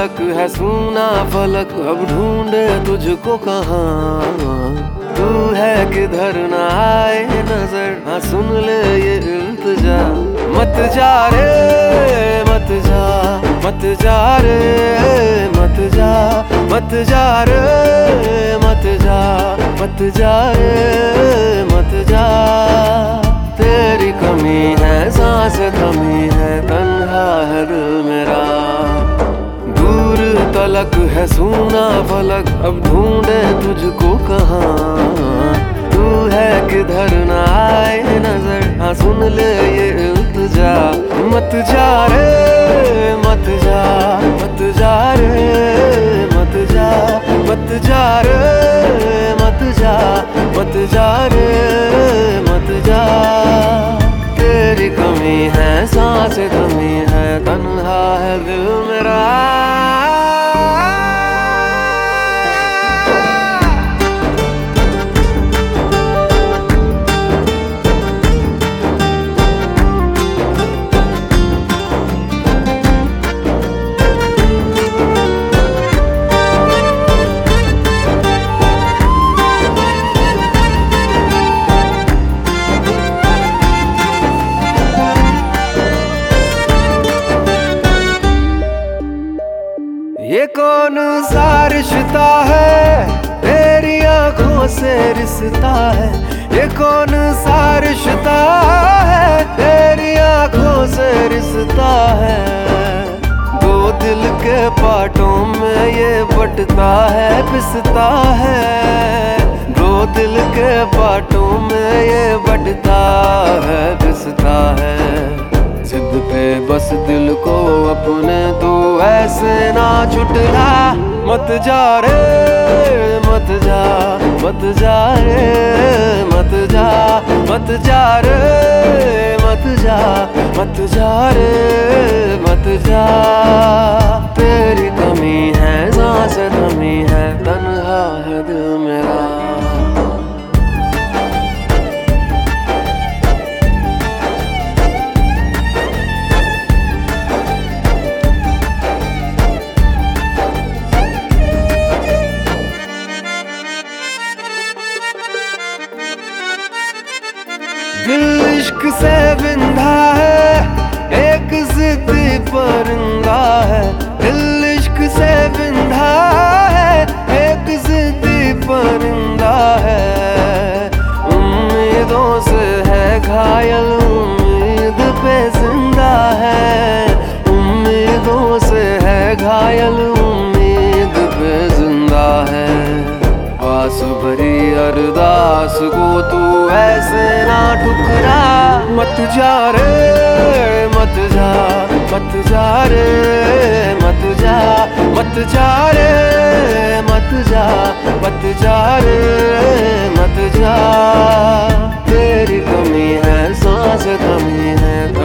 तलक है सूना फलक, अब ढूंढे तुझको कहाँ। तू है किधर ना आए नजर, हाँ सुन ले ये इल्तिजा। मत जा रे मत जा, मत जा रे मत जा, मत जा रे मत जा, मत जा रे मत जा। तेरी कमी है सांस थमी है, तन्हा है दिल मेरा। दूर तलक है सूना फलक, अब ढूंढे तुझको कहाँ। तू है किधर ना आए नजर, हाँ सुन ले ये इल्तिजा। मत जा रे मत जा, मत जा रे मत जा, मत जा रे मत जा, मत जा रे मत जा। तेरी कमी है सांस थमी है, तन्हा है दिल मेरा। ये कौन सा रिश्ता है तेरी आंखों से रिश्ता है। ये कौन सा रिश्ता है तेरी आंखों से रिश्ता है। दो दिल के पार्टों में ये बटता है पिसता है। दो दिल के पार्टों में ये बटता है पिसता है। जिद पे बस दिल को अपने तू ऐसे ना छुटला। मत जा रे मत जा, मत जा रे मत जा, मत जा रे मत जा, मत जा रे मत जा। तेरी कमी है सांस थमी है, तन्हा है दिल मेरा। दिल इश्क से बिंधा है, एक जिद्दी परिंदा है। दिल इश्क से बिंधा है, एक जिद्दी परिंदा है। उम्मीदों से है घायल, उम्मीद पे जिंदा है। उम्मीदों से है घायल, उम्मीद पे जिंदा है। आस भरी अरदास को तू ऐसे ना ठुकरा। मत जा रे मत जा, मत जा रे मत जा, मत जा रे मत जा, मत जा रे मत जा। तेरी कमी है सांस थमी है।